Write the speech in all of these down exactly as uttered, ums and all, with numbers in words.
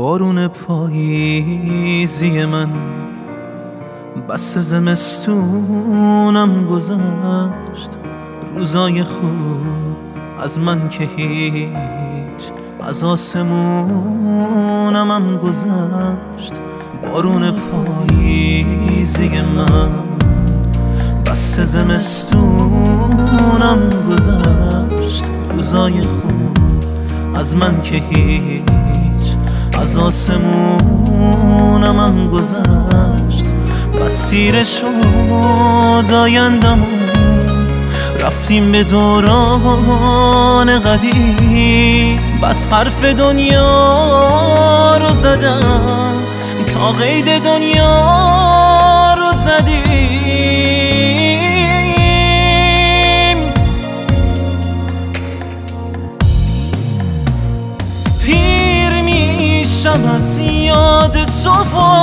بارون پاییزی من بس زمستونم گذشت، روزای خوب از من که هیچ، از آسمونم هم گذشت. بارون پاییزی من بس زمستونم گذشت، روزای خوب از من که هیچ، از آسمونم هم گذشت. بس تیره شد آیندمون، رفتیم به دوران قدیم. بس حرف دنیا رو زدم تا قید دنیا رو زدیم. پیر میشم از یاد تو،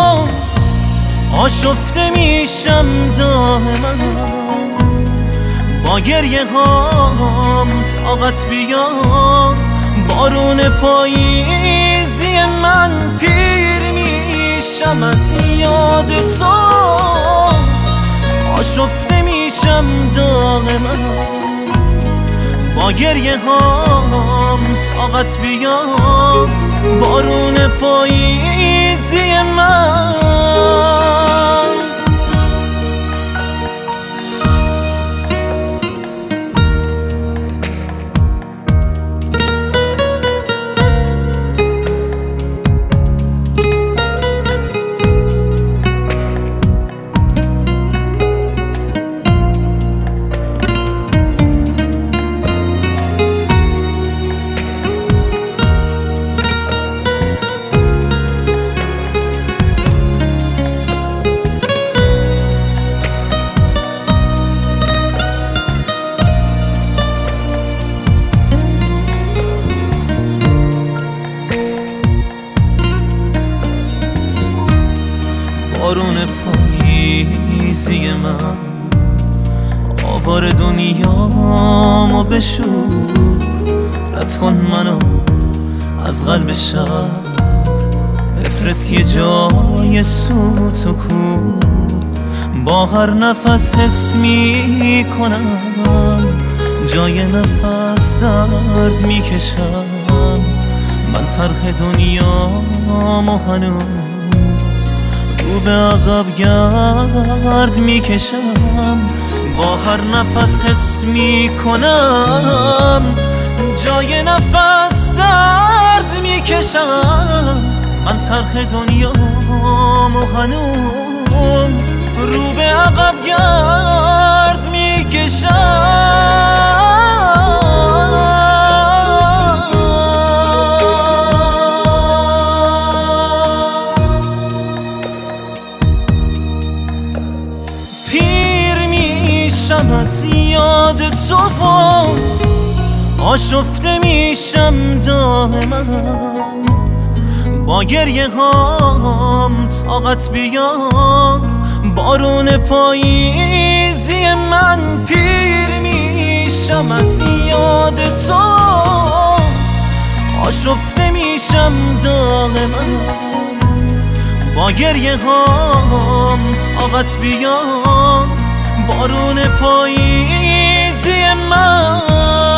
آشفته میشم دائما، با گریه هام طاقت بیار. بارون پاییزی من، پیر میشم از یاد تو، آشفته میشم دائما، با گریه هام طاقت بیار. بارون پاییزی من، بارون پاییزی من، آوار دنیامو بشور. رد کن منو از قلب شهر، بفرست یه جای سوت و کور. با هر نفس حس می کنم، جای نفس درد می کشم. من طرح دنیامو هنوز رو به عقب گرد میکشم. با هر نفس حس میکنم، جای نفس درد میکشم. من طرح دنیامو هنوز رو به عقب گرد میکشم. از یاد تو، آشفته میشم دائما، با گریه هام طاقت بیار. بارون پاییزی من، پیر میشم از یاد تو، آشفته میشم دائما، با گریه هام طاقت بیار. بارون پاییزی من.